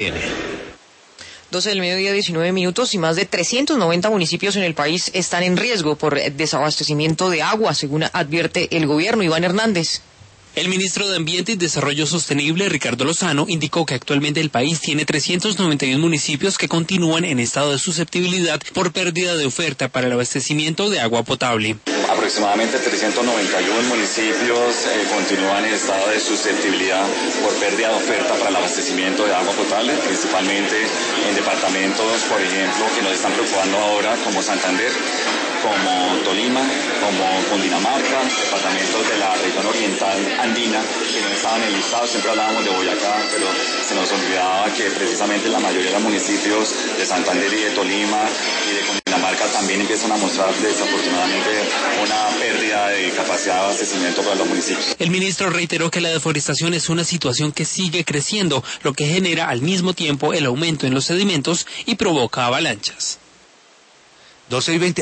12 del mediodía, 19 minutos, y más de 390 municipios en el país están en riesgo por desabastecimiento de agua, según advierte el gobierno. Iván Hernández. El ministro de Ambiente y Desarrollo Sostenible, Ricardo Lozano, indicó que actualmente el país tiene 391 municipios que continúan en estado de susceptibilidad por pérdida de oferta para el abastecimiento de agua potable. Aproximadamente 391 municipios continúan en estado de susceptibilidad por pérdida de oferta para el abastecimiento de agua potable, principalmente en departamentos, por ejemplo, que nos están preocupando ahora, como Santander, como Tolima, como Cundinamarca, departamentos de la región oriental andina que no estaban enlistados. Siempre hablábamos de Boyacá, pero se nos olvidaba que precisamente la mayoría de los municipios de Santander y de Tolima y de Cundinamarca también empiezan a mostrar desafortunadamente una pérdida de capacidad de abastecimiento para los municipios. El ministro reiteró que la deforestación es una situación que sigue creciendo, lo que genera al mismo tiempo el aumento en los sedimentos y provoca avalanchas. 12:20.